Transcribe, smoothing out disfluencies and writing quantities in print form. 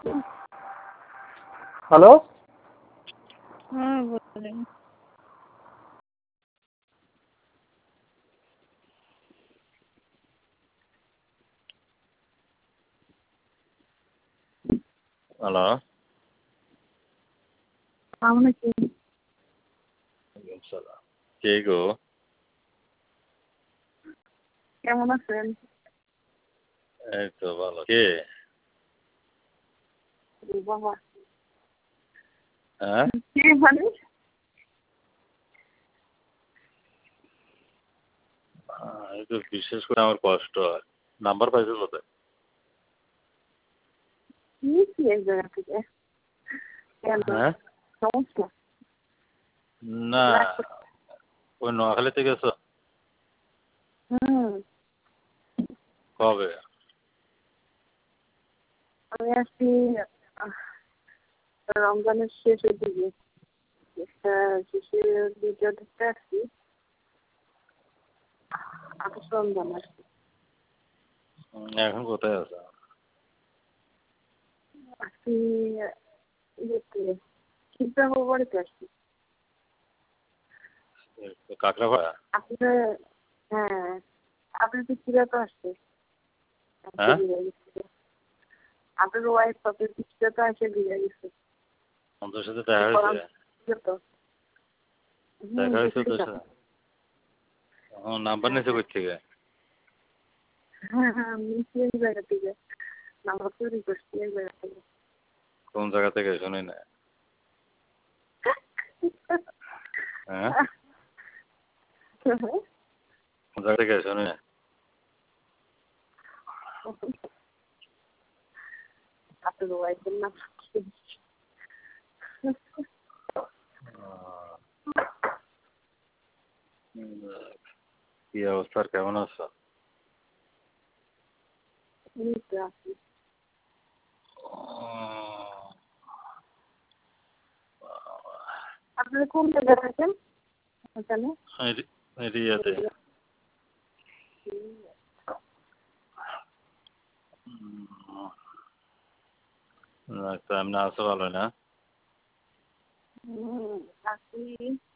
Hello. हाँ बोल रही हूँ। হ্যালো। কে গো? কেমন আছেন? এই তো ভালো। কে? বাবা হ্যাঁ? কে মানে? এই তো বিশেষ করে আমার কষ্ট হয়। নাম্বার পাইছো কোথায়? নিয়েছি এক জায়গা থেকে। কেন হ্যাঁ? সমস্যা? না, ওই নোয়াখালীতে গেছো? হুম, কবে? আমি আসছি রমজানের শেষের দিকে। শেষের দিকে ঢুকতে আসছি। আকাশ রমজান আসছি। এখন কোথায় আছো? আসছি ইয়েতে খিলপ্রাহ বাড়িতে আসছি। কাকড়াপাড়া? আপনার হ্যাঁ, আপনার পিছিয়ে তো আসছে। হ্যাঁ? আপনার ওয়াইফ আপনার পিছিয়ে তো আসে দিয়ে গেছে। তোর সাথে দেখা হয়েছে? দেখা হয়েছে তোর সাথে? নাম্বার নিয়েছে কই থেকে? হ্যাঁ হ্যাঁ, আমি সেই জায়গা থেকে নাম্বার তৈরি করছি এই জায়গা থেকে। কোন জায়গা থেকে শুনি না। হ্যাঁ? কোন জায়গা থেকে শুনি না। আপনার ওয়াইফের নাম কি অবস্থা, কেমন আছো? নিতে আসি। আপনারা কোন জায়গায় থাকেন ওখানে? এরিয়াতে। এমনি আছো ভালো না? আসি